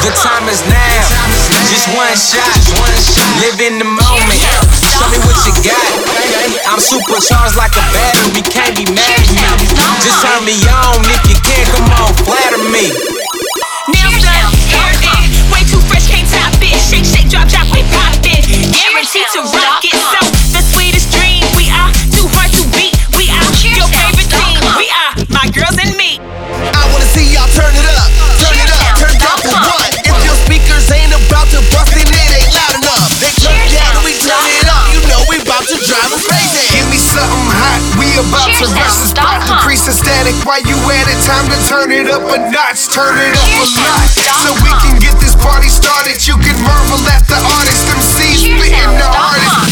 The time is now. Just one shot. Live in the moment. Show me what you got. I'm supercharged like a battery. Can't be mad at me. Just turn me on if you can. Come on, flatter me. Nails done, hair in, way too fresh, can't top it. Shake, shake, drop, drop, we pop it. Guaranteed to rock it. So the sweetest dream, we are too hard to beat. We are your favorite team. We are my girls and me. I wanna see y'all turn it up, turn it up, turn it up for what? If your speakers ain't about to bust, then it ain't loud enough. They turn down, we turn it up. You know we about to drive them crazy. Give me something hot, we about to rush the spot. Decrease the static while you at it. Time to turn it up a notch, turn it up a lot. So we can get this party started. You can marvel at the artist, them C's spitting the hardest.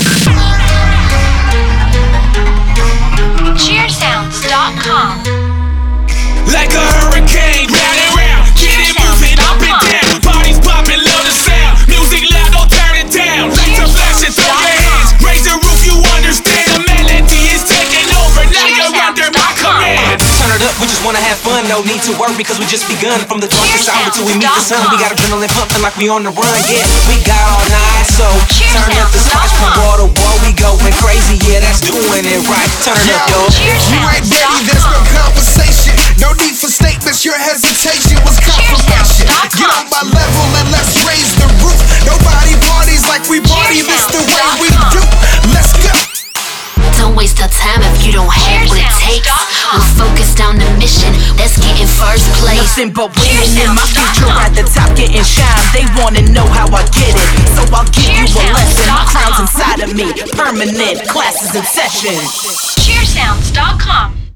Cheersounds.com. Like a hurricane, round and round. Get it moving up and down. Parties popping, love the sound. Music loud, don't turn it down. Lights are flashing, throw your hands. Raise the roof, you understand. The melody is taking over. Now you're under my command. Turn it up, we just wanna have fun. No need to worry because we just begun. From the darkest hour till we meet the sun. We got adrenaline pumping like we on the run. Yeah, we got all night, so turn up the spice from wall to wall. We going crazy, yeah, that's doing it right. Turn it up, yo. You ain't ready, there's no conversation. No need for statements, your hesitation was confirmation. Get on my level and let's raise the roof. Nobody parties like we party, this the way we do. Let's go. Don't waste our time if you don't have what it takes. We're focused on the mission, let's get in first place. Nothing but winning in my future at the top, getting shine. They wanna know how I get it, so I'll give you a lesson. My crown's inside of me, permanent, classes in session. Cheersounds.com.